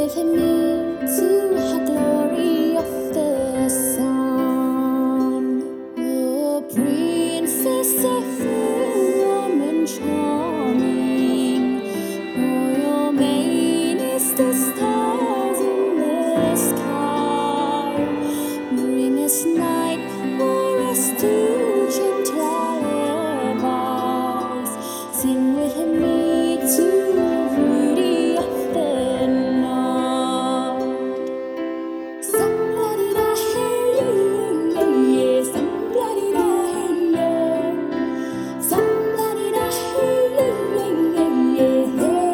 with me to the glory of the sun. A princess of warm and charming, royal mane is the stars in the sky. Bring us night for us to gentle lullabies. Sing with me to the beauty of the night. Somebody da hey yeah, somebody da hey yeah, somebody da hey yeah,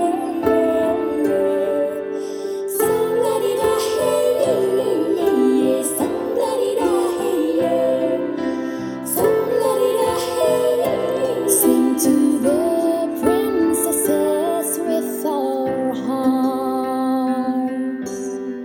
somebody da hey yeah, somebody da hey yeah, somebody da hey. Sing to the princesses with our hearts.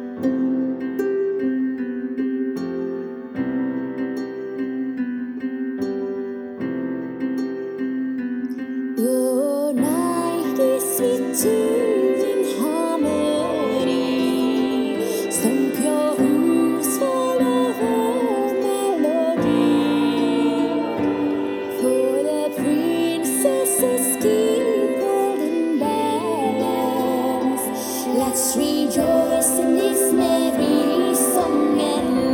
The night is sweet tuned in harmony. Some pure hooves follow her melody. For the princesses give golden balance. Let's rejoice in this merry song and